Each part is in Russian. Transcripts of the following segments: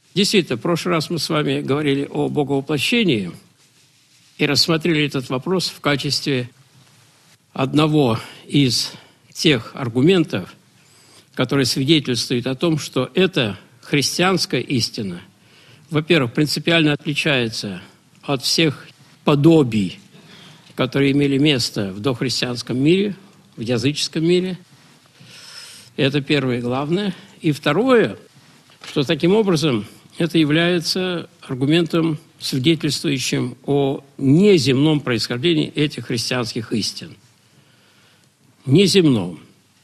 Действительно, в прошлый раз мы с вами говорили о боговоплощении и рассмотрели этот вопрос в качестве одного из тех аргументов, которые свидетельствуют о том, что эта христианская истина, во-первых, принципиально отличается от всех подобий, которые имели место в дохристианском мире, в языческом мире. Это первое и главное. И второе, что таким образом это является аргументом, свидетельствующим о неземном происхождении этих христианских истин. Неземном.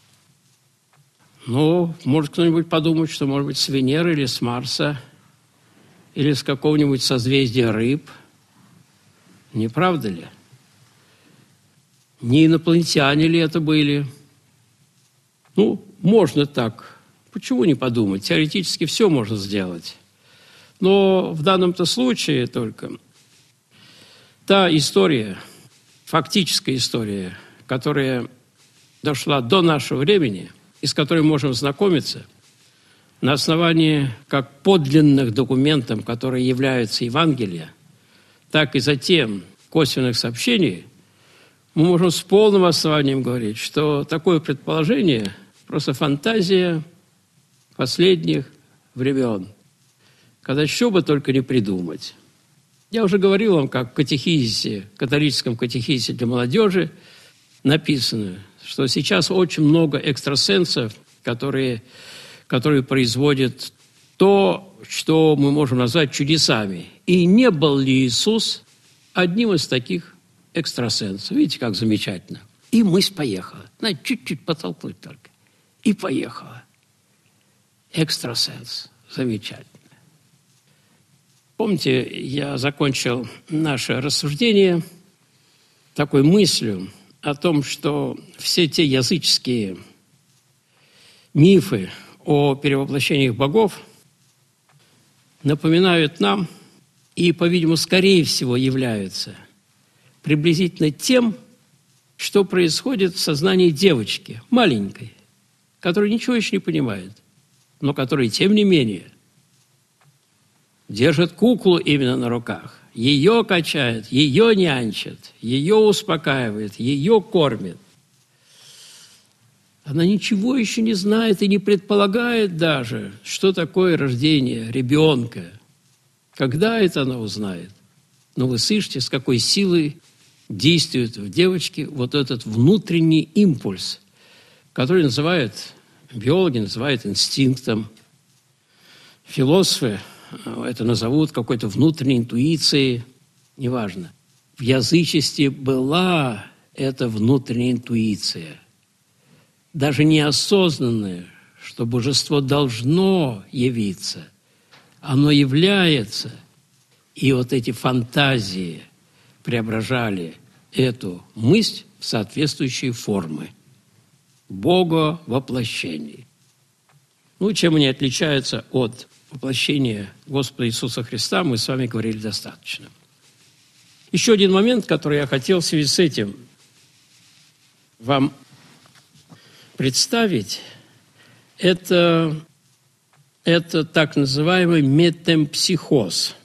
Но может кто-нибудь подумать, что, может быть, с Венеры или с Марса, или с какого-нибудь созвездия рыб. Не правда ли? Не инопланетяне ли это были? Можно так. Почему не подумать? Теоретически все можно сделать. Но в данном-то случае только та история, фактическая история, которая дошла до нашего времени, и с которой можем знакомиться на основании как подлинных документов, которые являются Евангелия, так и затем косвенных сообщений, мы можем с полным основанием говорить, что такое предположение просто фантазия последних времен, когда еще бы только не придумать. Я уже говорил вам, как в катехизисе, католическом катехизисе для молодежи написано, что сейчас очень много экстрасенсов, которые производят то, что мы можем назвать чудесами. И не был ли Иисус одним из таких экстрасенсов? Видите, как замечательно. И мысль поехала. Знаете, чуть-чуть подтолкнуть только. И поехала. Экстрасенс. Замечательно. Помните, я закончил наше рассуждение такой мыслью о том, что все те языческие мифы о перевоплощениях богов напоминают нам и, по-видимому, скорее всего являются приблизительно тем, что происходит в сознании девочки, маленькой, которая ничего еще не понимает, но которая, тем не менее, держит куклу именно на руках, ее качает, ее нянчит, ее успокаивает, ее кормит. Она ничего еще не знает и не предполагает даже, что такое рождение ребенка. Когда это она узнает? Но вы слышите, с какой силой действует в девочке вот этот внутренний импульс, который биологи называют инстинктом, философы это назовут какой-то внутренней интуицией, неважно. В язычестве была эта внутренняя интуиция, даже неосознанная, что божество должно явиться. Оно является. И вот эти фантазии преображали эту мысль в соответствующие формы. Боговоплощение. Чем они отличаются от воплощения Господа Иисуса Христа, мы с вами говорили достаточно. Еще один момент, который я хотел в связи с этим вам представить, это так называемый метемпсихоз.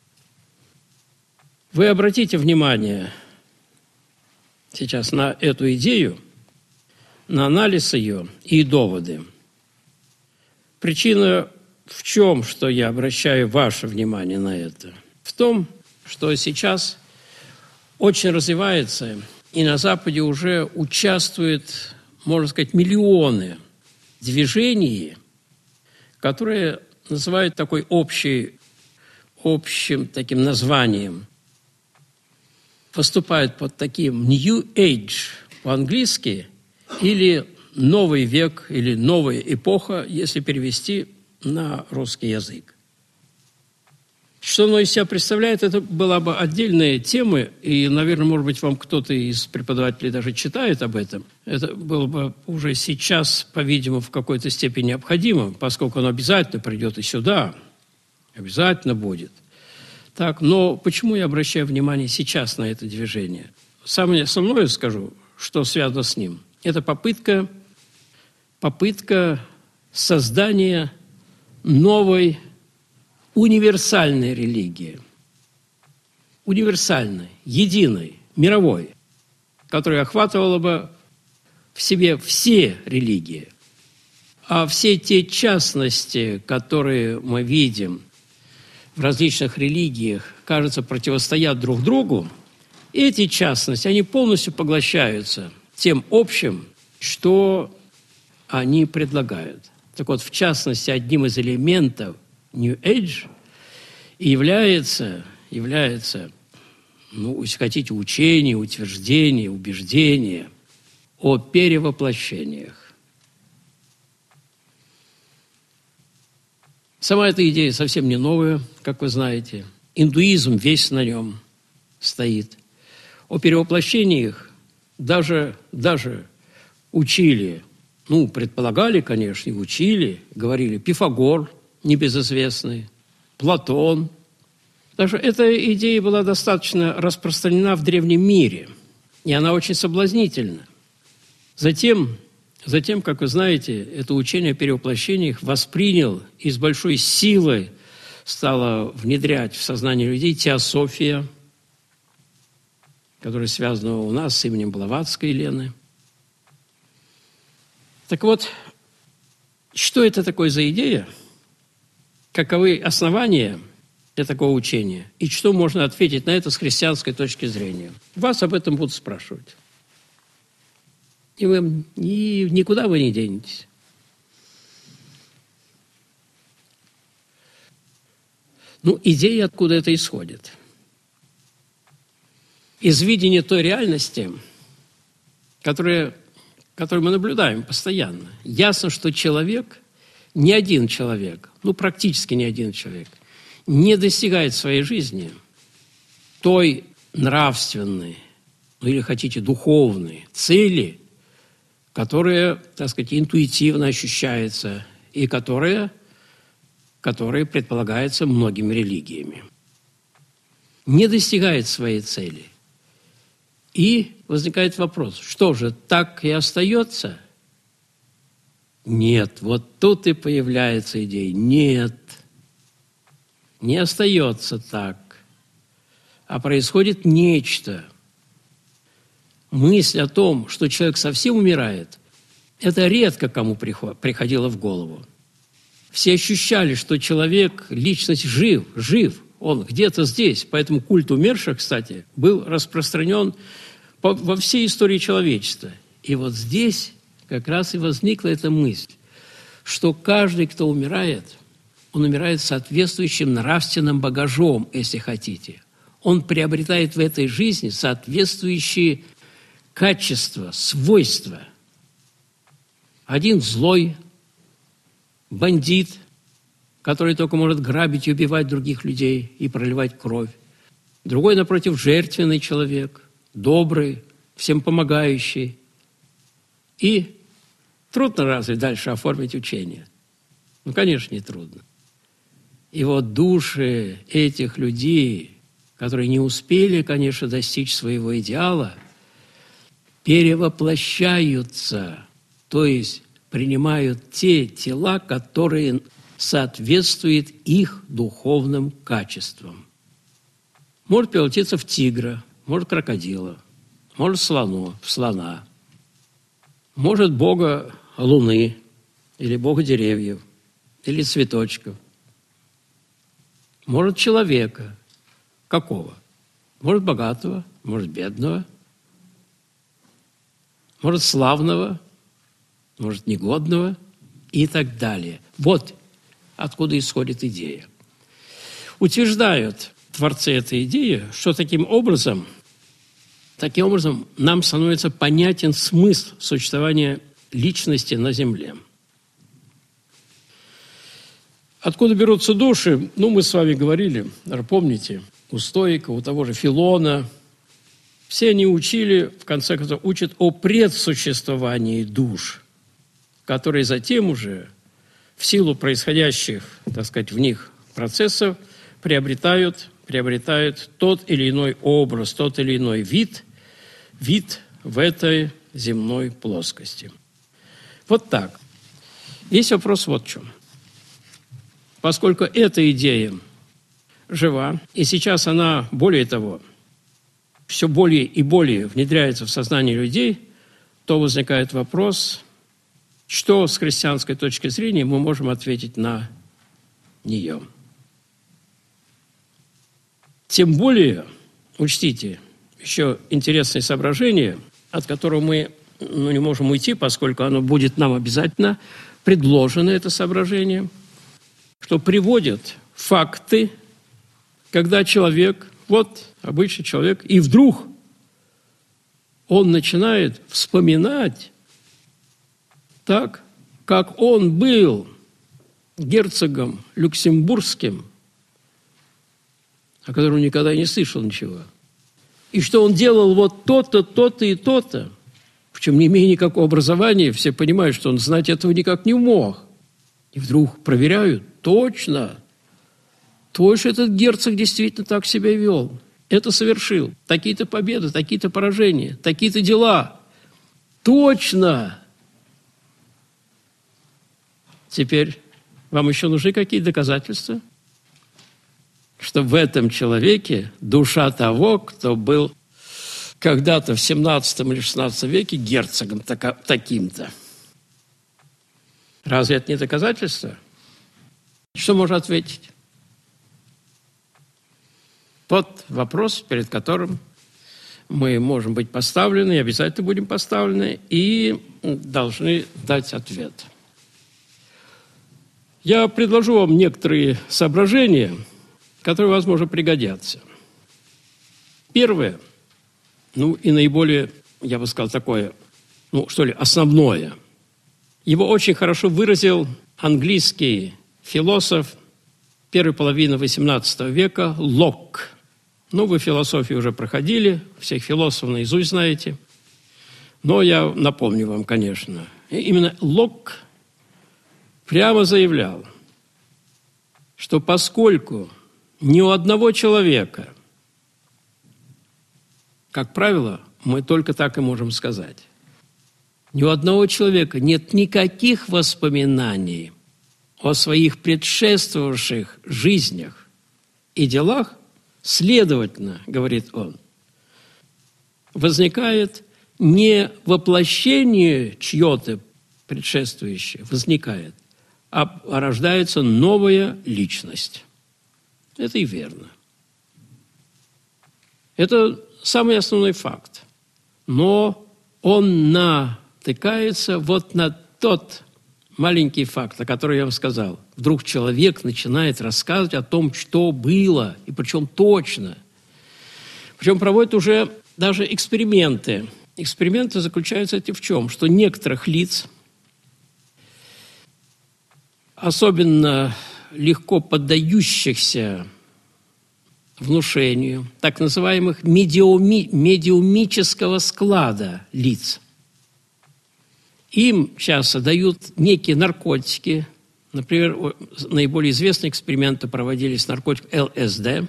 Вы обратите внимание сейчас на эту идею, на анализ ее и доводы. Причина в чем, что я обращаю ваше внимание на это? В том, что сейчас очень развивается, и на Западе уже участвуют, можно сказать, миллионы движений, которые называют такой общим таким названием, поступают под таким New Age по-английски или новый век или новая эпоха, если перевести на русский язык. Что оно из себя представляет, это была бы отдельная тема, и, наверное, может быть, вам кто-то из преподавателей даже читает об этом. Это было бы уже сейчас, по-видимому, в какой-то степени необходимо, поскольку оно обязательно придет и сюда, обязательно будет. Так, но почему я обращаю внимание сейчас на это движение? Самое основное скажу, что связано с ним. Это попытка создания новой универсальной религии, универсальной, единой, мировой, которая охватывала бы в себе все религии. А все те частности, которые мы видим в различных религиях, кажется, противостоят друг другу, эти частности, они полностью поглощаются тем общим, что они предлагают. Так вот, в частности, одним из элементов New Age является, если хотите, учение, утверждение, убеждение о перевоплощениях. Сама эта идея совсем не новая, как вы знаете. Индуизм весь на нем стоит. О перевоплощениях даже учили, предполагали, конечно, и учили, говорили Пифагор, небезызвестный, Платон. Даже эта идея была достаточно распространена в древнем мире, и она очень соблазнительна. Затем, как вы знаете, это учение о перевоплощениях воспринял и с большой силой стала внедрять в сознание людей теософия, которая связана у нас с именем Блаватской Елены. Так вот, что это такое за идея? Каковы основания для такого учения? И что можно ответить на это с христианской точки зрения? Вас об этом будут спрашивать. И никуда вы не денетесь. Идея, откуда это исходит? Из видения той реальности, которую мы наблюдаем постоянно. Ясно, что человек, ни один человек, практически ни один человек, не достигает в своей жизни той нравственной, или хотите, духовной цели, которая, интуитивно ощущается и которая предполагается многими религиями. Не достигает своей цели. И возникает вопрос, что же, так и остается? Нет, вот тут и появляется идея. Нет, не остается так, а происходит нечто. Мысль о том, что человек совсем умирает, это редко кому приходило в голову. Все ощущали, что человек, личность жив, он где-то здесь. Поэтому культ умерших, кстати, был распространен во всей истории человечества. И вот здесь как раз и возникла эта мысль, что каждый, кто умирает, он умирает соответствующим нравственным багажом, если хотите. Он приобретает в этой жизни соответствующие качества, свойства. Один злой, бандит, который только может грабить и убивать других людей и проливать кровь. Другой, напротив, жертвенный человек, добрый, всем помогающий. И трудно разве дальше оформить учение? Конечно, не трудно. И вот души этих людей, которые не успели, конечно, достичь своего идеала, перевоплощаются, то есть принимают те тела, которые соответствуют их духовным качествам. Может превратиться в тигра, может крокодила, может в слона, может бога луны или бога деревьев или цветочков, может человека. Какого? Может богатого, может бедного, может славного, может негодного и так далее. Вот откуда исходит идея. Утверждают творцы этой идеи, что таким образом нам становится понятен смысл существования личности на Земле. Откуда берутся души? Мы с вами говорили, помните, у стоика, у того же Филона. Все они учили, в конце концов, учат о предсуществовании душ, которые затем уже в силу происходящих, в них процессов приобретают тот или иной образ, тот или иной вид в этой земной плоскости. Вот так. Есть вопрос вот в чем. Поскольку эта идея жива, и сейчас она, более того, все более и более внедряется в сознание людей, то возникает вопрос, что с христианской точки зрения мы можем ответить на нее. Тем более, учтите, еще интересное соображение, от которого мы не можем уйти, поскольку оно будет нам обязательно предложено, это соображение, что приводит факты, когда человек, вот обычный человек, и вдруг он начинает вспоминать так, как он был герцогом люксембургским, о котором никогда не слышал ничего, и что он делал вот то-то, то-то и то-то, причем не имея никакого образования, все понимают, что он знать этого никак не мог. И вдруг проверяют, точно этот герцог действительно так себя вел, это совершил, такие-то победы, такие-то поражения, такие-то дела. Точно! Теперь вам еще нужны какие доказательства? Что в этом человеке душа того, кто был когда-то в 17 или 16 веке герцогом таким-то. Разве это не доказательство? Что можно ответить? Вот вопрос, перед которым мы можем быть поставлены, и обязательно будем поставлены, и должны дать ответ. Я предложу вам некоторые соображения, которые, возможно, пригодятся. Первое, и наиболее, я бы сказал, такое, основное. Его очень хорошо выразил английский философ первой половины XVIII века Локк. Вы философию уже проходили, всех философов наизусть знаете. Но я напомню вам, конечно. Именно Локк прямо заявлял, что поскольку ни у одного человека, как правило, мы только так и можем сказать, ни у одного человека нет никаких воспоминаний о своих предшествовавших жизнях и делах, следовательно, говорит он, возникает не воплощение чье-то предшествующее, возникает, а рождается новая личность. Это и верно. Это самый основной факт. Но он натыкается вот на тот маленький факт, о котором я вам сказал. Вдруг человек начинает рассказывать о том, что было, и причем точно. Причем проводят уже даже эксперименты. Эксперименты заключаются в чем? Что некоторых лиц, особенно легко поддающихся внушению, так называемых медиумического склада лиц, им часто дают некие наркотики. Например, наиболее известные эксперименты проводились с наркотиком ЛСД.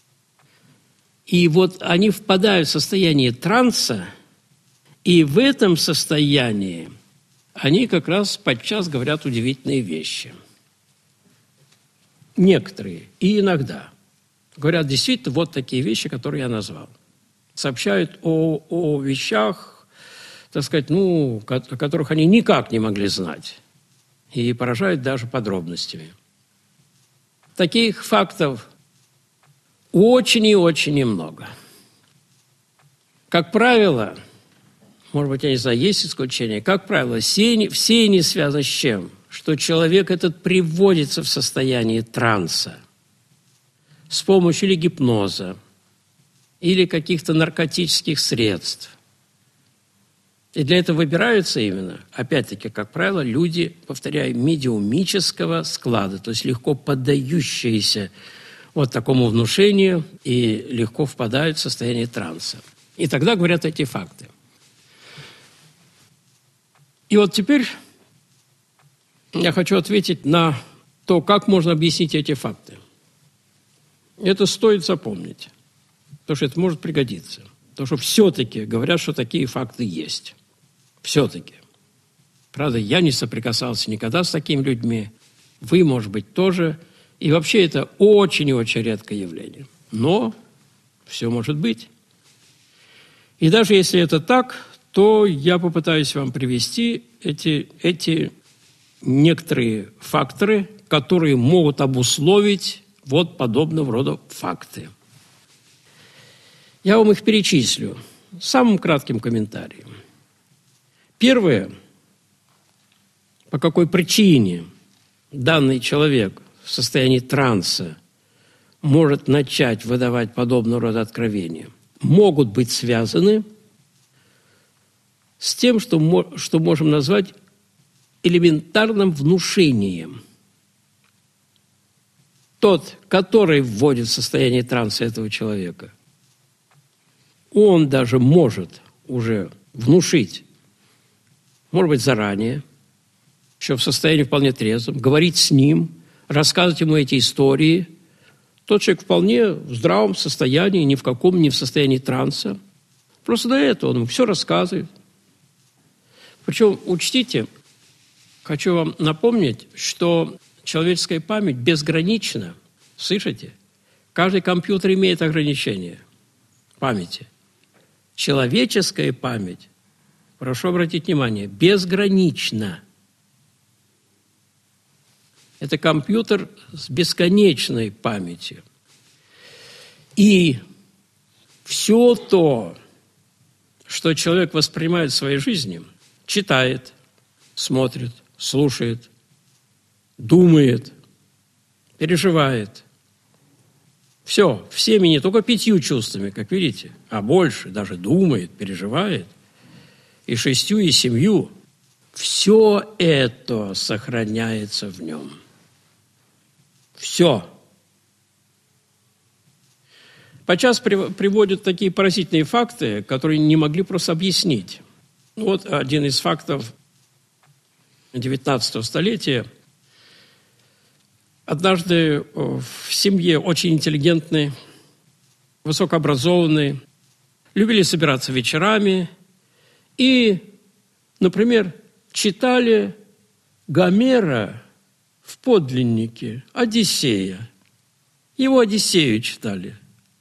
И вот они впадают в состояние транса, и в этом состоянии они как раз подчас говорят удивительные вещи. Некоторые и иногда говорят действительно вот такие вещи, которые я назвал. Сообщают о вещах, так сказать, о которых они никак не могли знать. И поражают даже подробностями. Таких фактов очень и очень немного. Как правило, может быть, я не знаю, есть исключения, как правило, все они связаны с чем? Что человек этот приводится в состояние транса с помощью или гипноза, или каких-то наркотических средств. И для этого выбираются именно, опять-таки, как правило, люди, повторяю, медиумического склада, то есть легко поддающиеся вот такому внушению и легко впадают в состояние транса. И тогда говорят эти факты. И вот теперь я хочу ответить на то, как можно объяснить эти факты. Это стоит запомнить, потому что это может пригодиться. Потому что все-таки говорят, что такие факты есть. Все-таки. Правда, я не соприкасался никогда с такими людьми. Вы, может быть, тоже И вообще это очень и очень редкое явление. Но все может быть. И даже если это так, то я попытаюсь вам привести эти некоторые факторы, которые могут обусловить вот подобного рода факты. Я вам их перечислю самым кратким комментарием. Первое. По какой причине данный человек в состоянии транса может начать выдавать подобного рода откровения, могут быть связаны с тем, что можем назвать элементарным внушением. Тот, который вводит в состояние транса этого человека, он даже может уже внушить, может быть, заранее, еще в состоянии вполне трезвом, говорить с ним, рассказывать ему эти истории. Тот человек вполне в здравом состоянии, ни в состоянии транса. Просто до этого он ему все рассказывает. Причем, учтите, хочу вам напомнить, что человеческая память безгранична. Слышите? Каждый компьютер имеет ограничения памяти. Человеческая память, прошу обратить внимание, безгранична. Это компьютер с бесконечной памятью. И все то, что человек воспринимает в своей жизни, читает, смотрит, слушает, думает, переживает. Все, всеми, не только 5 чувствами, как видите, а больше, даже думает, переживает, и 6, и 7. Все это сохраняется в нем. Все. Подчас приводят такие поразительные факты, которые не могли просто объяснить. Вот один из фактов 19 столетия. Однажды в семье очень интеллигентной, высокообразованной, любили собираться вечерами и, например, читали Гомера в подлиннике, Одиссея. Его Одиссею читали.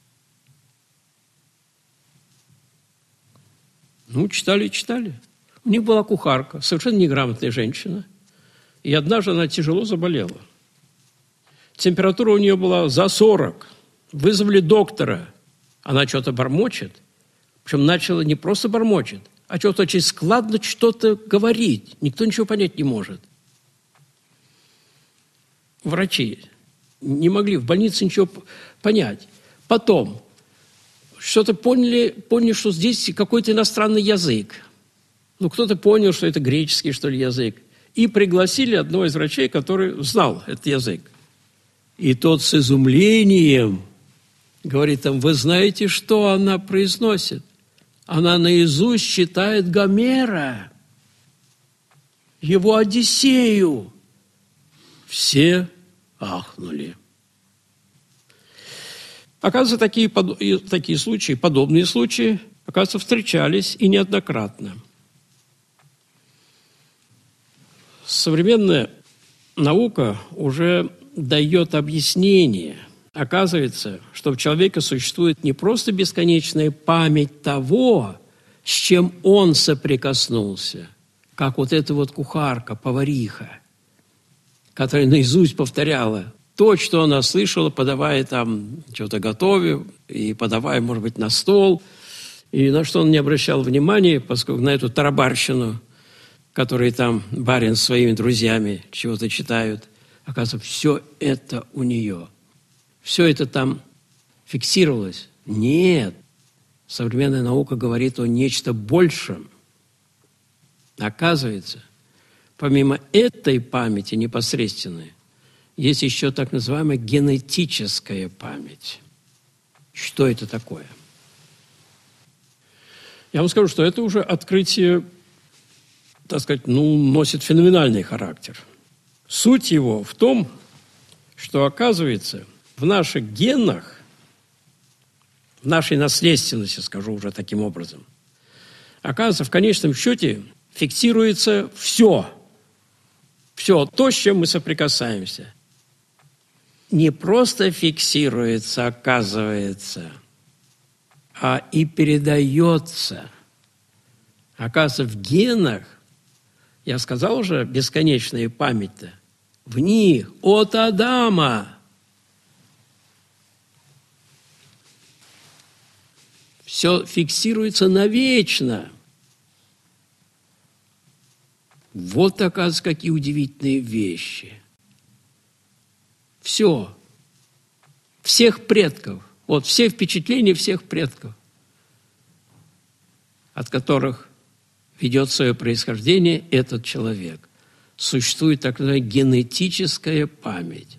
Читали. У них была кухарка, совершенно неграмотная женщина. И однажды она тяжело заболела. Температура у нее была за 40. Вызвали доктора. Она что-то бормочет. Причем начала не просто бормочет, а что-то очень складно что-то говорить. Никто ничего понять не может. Врачи не могли в больнице ничего понять. Потом что-то поняли, что здесь какой-то иностранный язык. Кто-то понял, что это греческий, что ли, язык. И пригласили одного из врачей, который знал этот язык. И тот с изумлением говорит там: вы знаете, что она произносит? Она наизусть читает Гомера, его Одиссею. Все ахнули. Оказывается, такие случаи, подобные случаи, оказывается, встречались и неоднократно. Современная наука уже дает объяснение. Оказывается, что в человеке существует не просто бесконечная память того, с чем он соприкоснулся, как вот эта вот кухарка, повариха, которая наизусть повторяла то, что она слышала, подавая там, что-то готовя, и подавая, может быть, на стол, и на что он не обращал внимания, поскольку на эту тарабарщину, которые там барин с своими друзьями чего-то читают. Оказывается, все это у нее. Все это там фиксировалось. Нет. Современная наука говорит о нечто большем. Оказывается, помимо этой памяти непосредственной, есть еще так называемая генетическая память. Что это такое? Я вам скажу, что это уже открытие, так сказать, носит феноменальный характер. Суть его в том, что, оказывается, в наших генах, в нашей наследственности, скажу уже таким образом, оказывается, в конечном счете фиксируется все то, с чем мы соприкасаемся. не просто фиксируется, оказывается, а и передается. Оказывается, в генах, я сказал уже, бесконечная память-то, в них от Адама все фиксируется навечно. Вот, оказывается, какие удивительные вещи. Все. Всех предков. Вот все впечатления всех предков, от которых ведет свое происхождение этот человек. Существует так называемая генетическая память.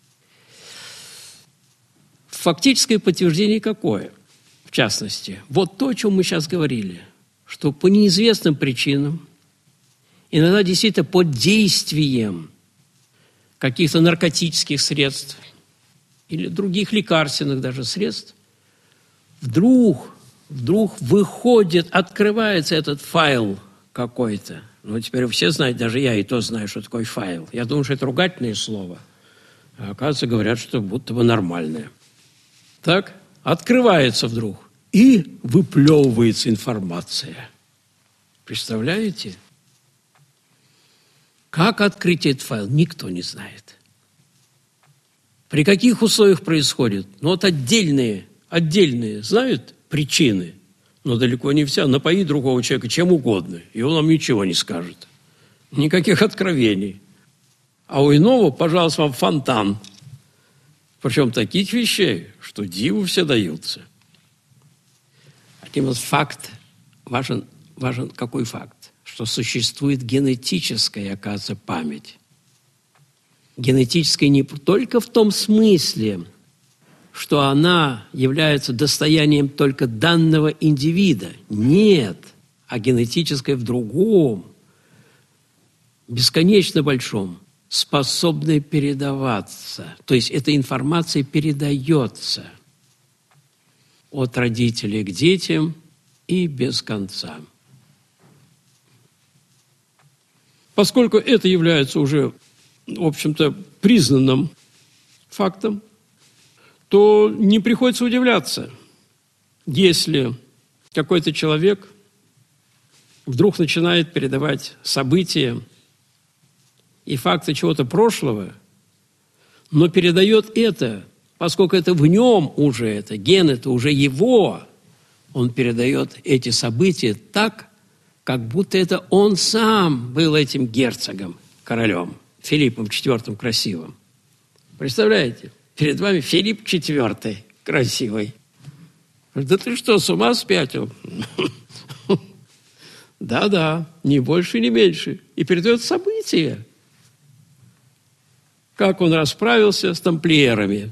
Фактическое подтверждение какое? В частности, вот то, о чем мы сейчас говорили, что по неизвестным причинам, иногда действительно под действием каких-то наркотических средств или других лекарственных даже средств, вдруг выходит, открывается этот файл какой-то. Ну, теперь все знают, даже я и то знаю, что такое файл. Я думаю, что это ругательное слово. А оказывается, говорят, что будто бы нормальное. Так, открывается вдруг, и выплевывается информация. Представляете? Как открыть этот файл, никто не знает. При каких условиях происходит? Ну, вот отдельные знают причины, но далеко не вся. Напои другого человека чем угодно, и он вам ничего не скажет. Никаких откровений. А у иного, пожалуйста, вам фонтан. Причем таких вещей, что диву все даются. Один факт, важен какой факт? Что существует генетическая, оказывается, память. Генетическая не только в том смысле, что она является достоянием только данного индивида. Нет, а генетическая в другом, бесконечно большом, способная передаваться. То есть эта информация передается от родителей к детям и без конца. Поскольку это является уже, в общем-то, признанным фактом, то не приходится удивляться, если какой-то человек вдруг начинает передавать события и факты чего-то прошлого, но передает это, поскольку это в нем уже, это ген, это уже его, он передает эти события так, как будто это он сам был этим герцогом, королем, Филиппом IV Красивым. Представляете? Перед вами Филипп IV Красивый. Да ты что, с ума спятил? Да-да, ни больше, ни меньше. И передает события. Как он расправился с тамплиерами.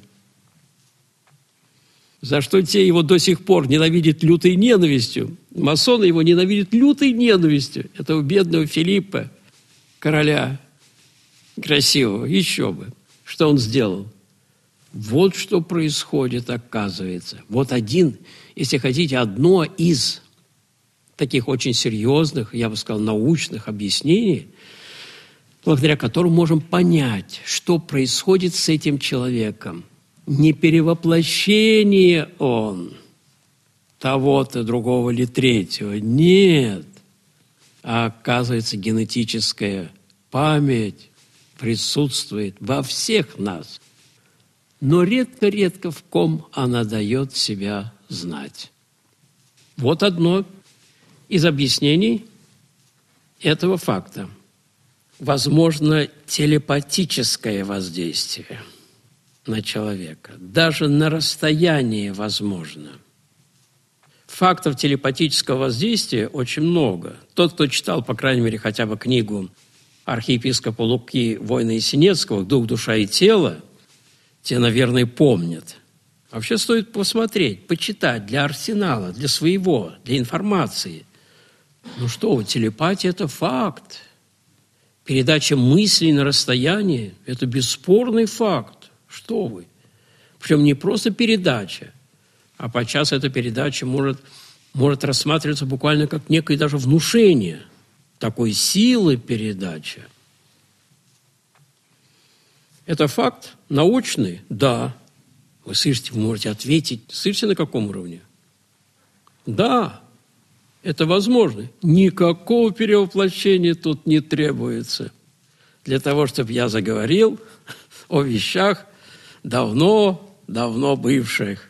За что те его до сих пор ненавидят лютой ненавистью. Масоны его ненавидят лютой ненавистью. Этого бедного Филиппа, короля красивого. Еще бы. Что он сделал? Вот что происходит, оказывается. Вот один, если хотите, одно из таких очень серьезных, я бы сказал, научных объяснений, благодаря которым можем понять, что происходит с этим человеком. Не перевоплощение он того-то, другого или третьего. Нет. А оказывается, генетическая память присутствует во всех нас. Но редко-редко в ком она дает себя знать. Вот одно из объяснений этого факта. Возможно, телепатическое воздействие на человека. Даже на расстоянии возможно. Фактов телепатического воздействия очень много. Тот, кто читал, по крайней мере, хотя бы книгу архиепископа Луки Война Есенинского «Дух, душа и тело», те, наверное, помнят. Вообще стоит посмотреть, почитать для арсенала, для своего, для информации. Ну что вы, телепатия – это факт. Передача мыслей на расстоянии – это бесспорный факт. Что вы? Причем не просто передача, а подчас эта передача может рассматриваться буквально как некое даже внушение такой силы передачи. Это факт научный? Да. Вы слышите, вы можете ответить. Слышите, на каком уровне? Да, это возможно. Никакого перевоплощения тут не требуется. Для того, чтобы я заговорил о вещах давно бывших.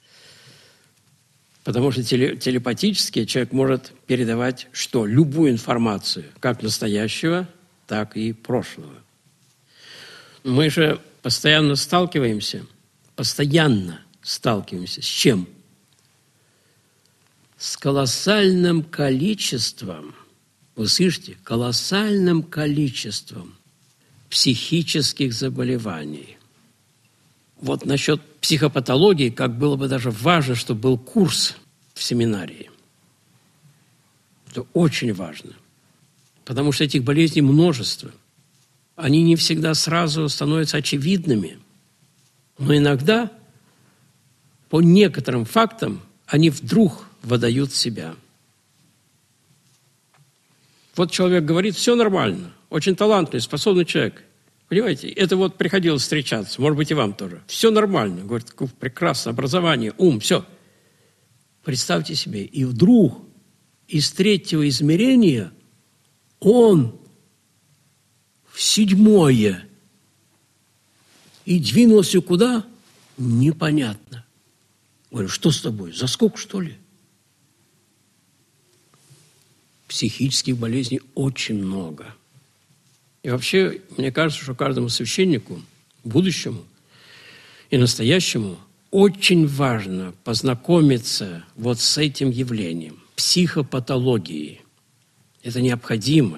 Потому что телепатически человек может передавать что? Любую информацию, как настоящего, так и прошлого. Мы же постоянно сталкиваемся с чем? С колоссальным количеством, вы слышите, колоссальным количеством психических заболеваний. Вот насчет психопатологии, как было бы даже важно, чтобы был курс в семинарии. Это очень важно, потому что этих болезней множество. Они не всегда сразу становятся очевидными, но иногда по некоторым фактам они вдруг выдают себя. Вот человек говорит, все нормально, очень талантливый, способный человек. Понимаете, это вот приходилось встречаться, может быть, и вам тоже. Все нормально, говорит, прекрасно, образование, ум, все. Представьте себе, и вдруг из третьего измерения он в 7-е и двинулся куда? Непонятно. Говорю, что с тобой, заскок, что ли? Психических болезней очень много. И вообще, мне кажется, что каждому священнику, будущему и настоящему, очень важно познакомиться вот с этим явлением, психопатологией. Это необходимо.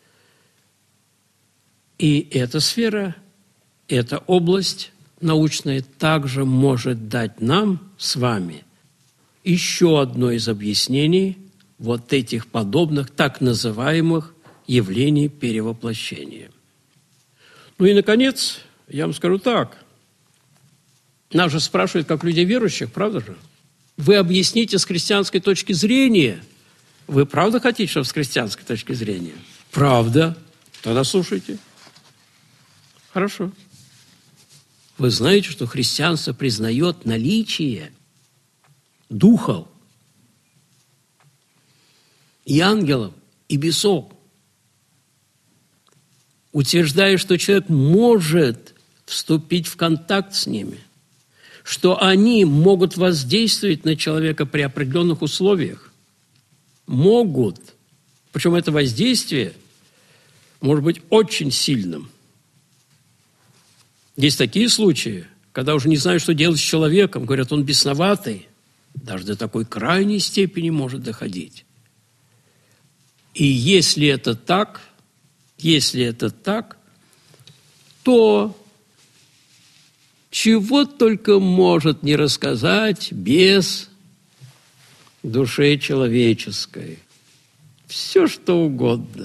И эта сфера, эта область научная также может дать нам с вами еще одно из объяснений вот этих подобных так называемых явлений перевоплощения. Ну и, наконец, я вам скажу так. Нас же спрашивают, как людей верующих, правда же? Вы объясните с христианской точки зрения. Вы правда хотите, чтобы с христианской точки зрения? Правда. Тогда слушайте. Хорошо. Вы знаете, что христианство признает наличие духов и ангелов, и бесов, утверждая, что человек может вступить в контакт с ними, что они могут воздействовать на человека при определенных условиях. Могут. Причем это воздействие может быть очень сильным. Есть такие случаи, когда уже не знают, что делать с человеком. Говорят, он бесноватый. Даже до такой крайней степени может доходить. И если это так, то чего только может не рассказать бес душе человеческой. Все, что угодно.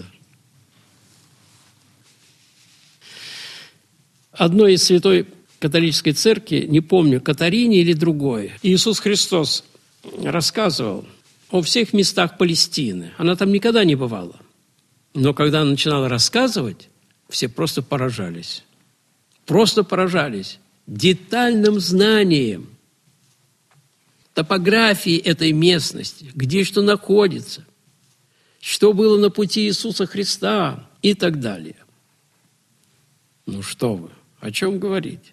Одной из святой католической церкви, не помню, Катарине или другой, Иисус Христос рассказывал о всех местах Палестины. Она там никогда не бывала. Но когда она начинала рассказывать, все просто поражались. Просто поражались детальным знанием топографии этой местности, где что находится, что было на пути Иисуса Христа и так далее. Ну что вы, о чем говорить?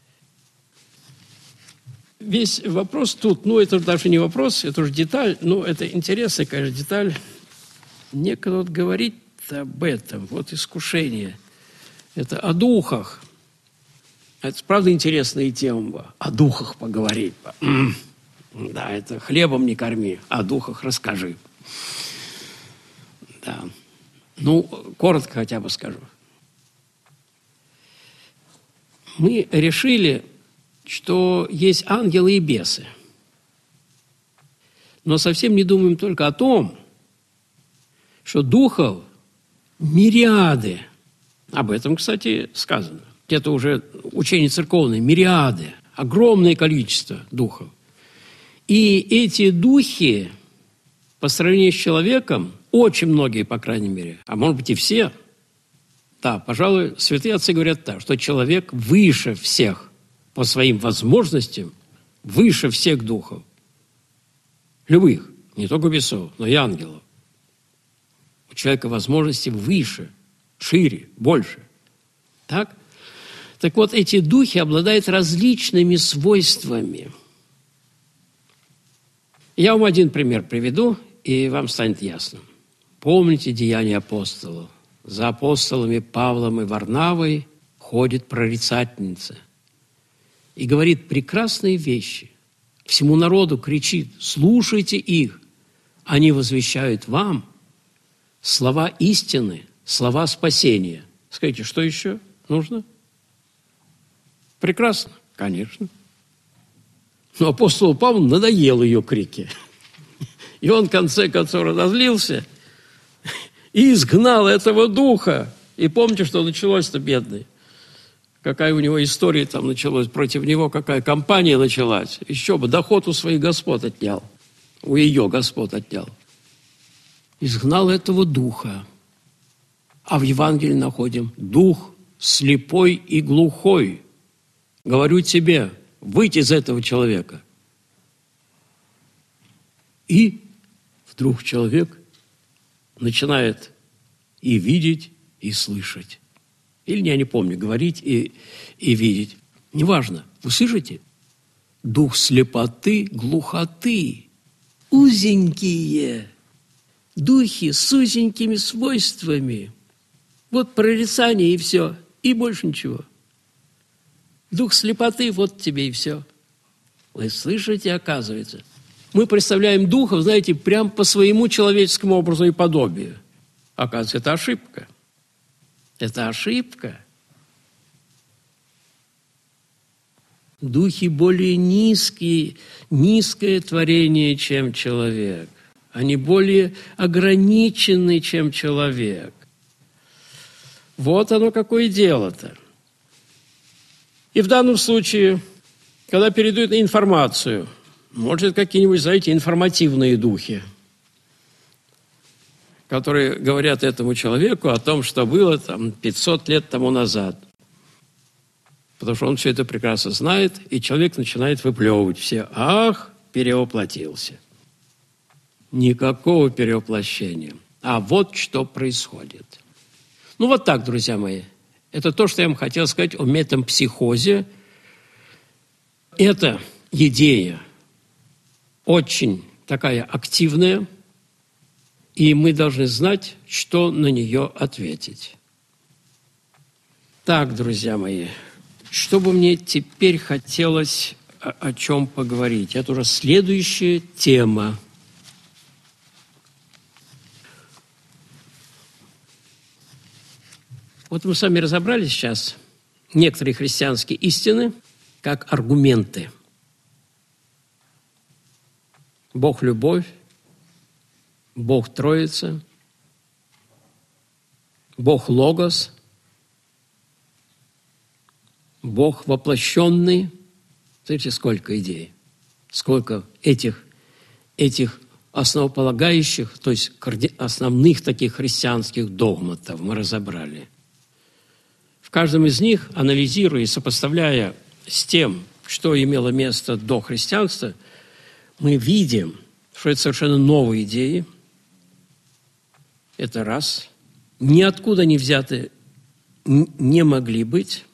Весь вопрос тут, это даже не вопрос, это уже деталь, это интересная, конечно, деталь. Некогда вот говорить об этом, вот искушение. Это о духах. Это, правда, интересная тема. О духах поговорить. Да, это хлебом не корми, о духах расскажи. Да. Коротко хотя бы скажу. Мы решили, что есть ангелы и бесы. Но совсем не думаем только о том, что духов мириады. Об этом, кстати, сказано. Это уже учение церковное. Мириады. Огромное количество духов. И эти духи, по сравнению с человеком, очень многие, по крайней мере, а может быть и все, Да, пожалуй, святые отцы говорят так, что человек выше всех по своим возможностям, выше всех духов. Любых, не только бесов, но и ангелов. У человека возможности выше, шире, больше. Так? Так вот, эти духи обладают различными свойствами. Я вам один пример приведу, и вам станет ясно. Помните Деяния апостолов? За апостолами Павлом и Варнавой ходит прорицательница и говорит прекрасные вещи. Всему народу кричит: слушайте их, они возвещают вам слова истины, слова спасения. Скажите, что еще нужно? Прекрасно, конечно. Но апостолу Павлу надоело ее крики. И он в конце концов разозлился и изгнал этого духа. И помните, что началось-то, бедный? Какая у него история там началась против него, какая кампания началась. Еще бы, доход у своих господ отнял. У ее господ отнял. Изгнал этого духа. А в Евангелии находим: дух слепой и глухой. Говорю тебе, выйти из этого человека. И вдруг человек начинает и видеть, и слышать. Или, я не помню, говорить и видеть. Неважно. Вы слышите? Дух слепоты, глухоты. Узенькие. Духи с узенькими свойствами. Вот прорицание и все. И больше ничего. Дух слепоты, вот тебе и все. Вы слышите, оказывается. Мы представляем духов, знаете, прям по своему человеческому образу и подобию. Оказывается, это ошибка. Это ошибка. Духи более низкие, низкое творение, чем человек. Они более ограничены, чем человек. Вот оно какое дело-то. И в данном случае, когда передают информацию, может, какие-нибудь, знаете, информативные духи, которые говорят этому человеку о том, что было там 500 лет тому назад. Потому что он все это прекрасно знает, и человек начинает выплевывать все. Ах, перевоплотился. Никакого перевоплощения. А вот что происходит. Ну, вот так, друзья мои. Это то, что я вам хотел сказать о метампсихозе. Это идея очень такая активная, и мы должны знать, что на нее ответить. Так, друзья мои, что бы мне теперь хотелось о чем поговорить? Это уже следующая тема. Вот мы с вами разобрали сейчас некоторые христианские истины как аргументы. Бог – любовь, Бог – Троица, Бог – Логос, Бог воплощенный. Смотрите, сколько идей, сколько этих основополагающих, то есть основных таких христианских догматов мы разобрали. В каждом из них, анализируя и сопоставляя с тем, что имело место до христианства, мы видим, что это совершенно новые идеи. Это раз. Ниоткуда не взяты, не могли быть.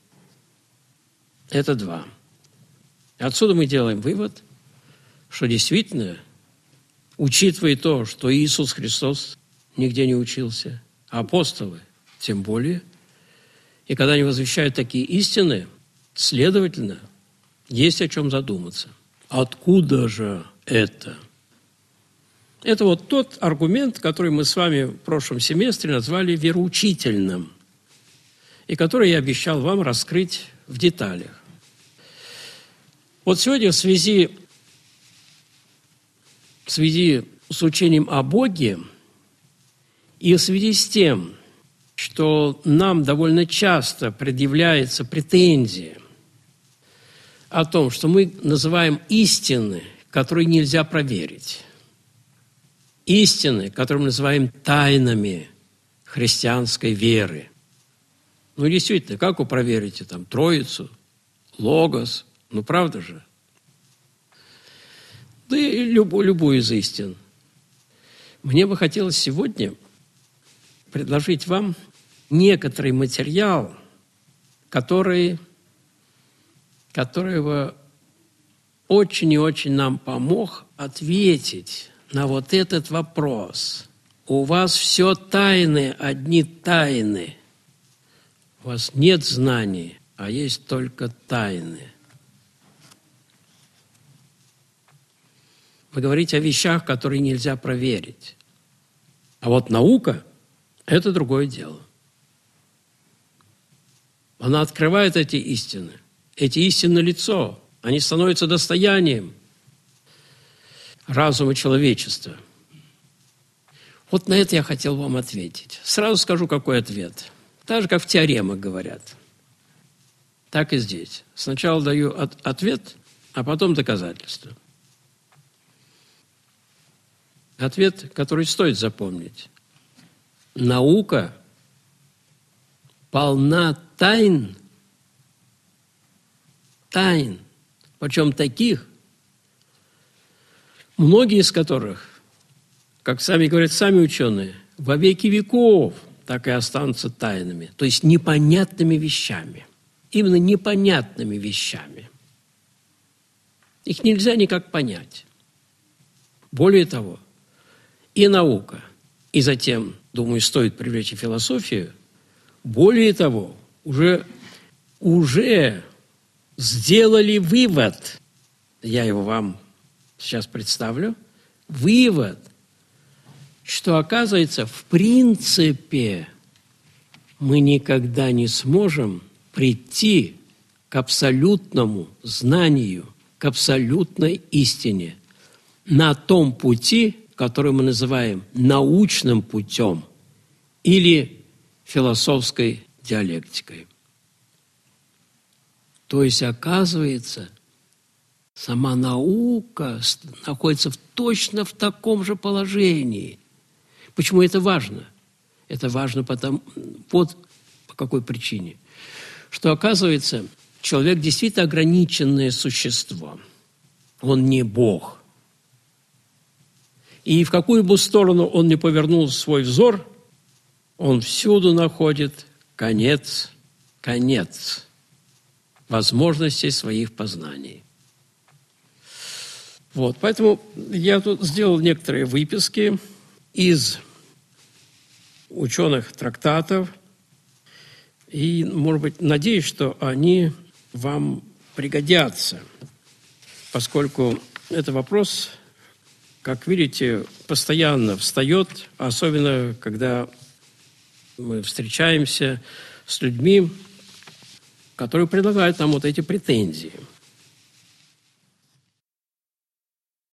Это два. Отсюда мы делаем вывод, что действительно, учитывая то, что Иисус Христос нигде не учился, а апостолы тем более, и когда они возвещают такие истины, следовательно, есть о чем задуматься. Откуда же это? Это вот тот аргумент, который мы с вами в прошлом семестре назвали вероучительным, и который я обещал вам раскрыть в деталях. Вот сегодня в связи с учением о Боге и в связи с тем, что нам довольно часто предъявляется претензия о том, что мы называем истины, которые нельзя проверить. Истины, которые мы называем тайнами христианской веры. Ну, действительно, как вы проверите там Троицу, Логос? Ну, правда же? Да и любую из истин. Мне бы хотелось сегодня предложить вам некоторый материал, который бы очень и очень нам помог ответить на вот этот вопрос. У вас все тайны, одни тайны. У вас нет знаний, а есть только тайны. Вы говорите о вещах, которые нельзя проверить. А вот наука – это другое дело. Она открывает эти истины. Эти истины налицо. Они становятся достоянием разума человечества. Вот на это я хотел вам ответить. Сразу скажу, какой ответ. Так же, как в теоремах говорят. Так и здесь. Сначала даю ответ, а потом доказательства. Ответ, который стоит запомнить. Наука полна тайн, причем таких, многие из которых, как сами говорят сами ученые, во веки веков так и останутся тайнами, то есть непонятными вещами. Именно непонятными вещами. Их нельзя никак понять. Более того, и наука, и затем, думаю, стоит привлечь и философию, более того, уже сделали вывод, я его вам сейчас представлю, вывод, что, оказывается, в принципе мы никогда не сможем прийти к абсолютному знанию, к абсолютной истине на том пути, который мы называем научным путем или философской диалектикой. То есть, оказывается, сама наука находится точно в таком же положении. Почему это важно? Это важно вот по какой причине. Что, оказывается, человек действительно ограниченное существо. Он не Бог. И в какую бы сторону он ни повернул свой взор, он всюду находит конец возможностей своих познаний. Вот, поэтому я тут сделал некоторые выписки из ученых трактатов, и, может быть, надеюсь, что они вам пригодятся, поскольку это вопрос, как видите, постоянно встает, особенно когда мы встречаемся с людьми, которые предлагают нам вот эти претензии.